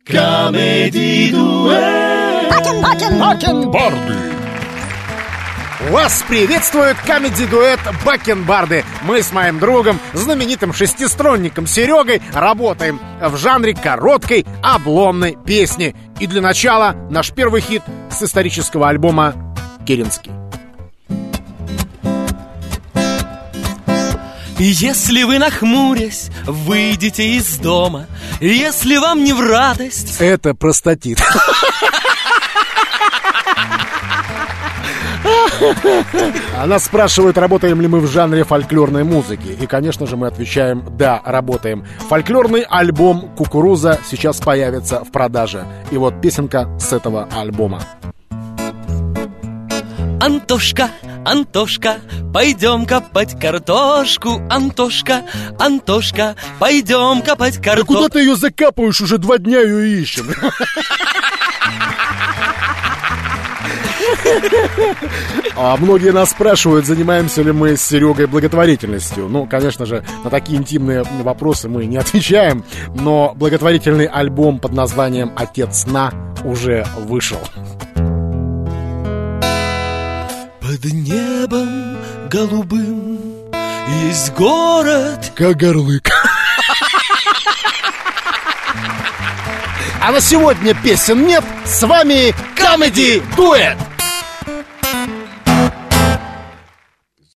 Камеди-дуэт. Бакенбарды. Вас приветствует комеди-дуэт Бакенбарды. Мы с моим другом, знаменитым шестиструнником Серегой, работаем в жанре короткой обломной песни. И для начала наш первый хит с исторического альбома «Керенский». Если вы, нахмурясь, выйдете из дома, если вам не в радость... Это простатит. Нас спрашивают, работаем ли мы в жанре фольклорной музыки. И, конечно же, мы отвечаем: да, работаем. Фольклорный альбом «Кукуруза» сейчас появится в продаже. И вот песенка с этого альбома. Антошка, Антошка, пойдем копать картошку. Антошка, Антошка, пойдем копать картошку. Да куда ты ее закапываешь? Уже 2 дня ее ищем. А многие нас спрашивают, занимаемся ли мы с Серегой благотворительностью. Ну, конечно же, на такие интимные вопросы мы не отвечаем. Но благотворительный альбом под названием «Отец сна» уже вышел. Под небом голубым есть город Кагарлык. А на сегодня песен нет. С вами Комеди Дуэт.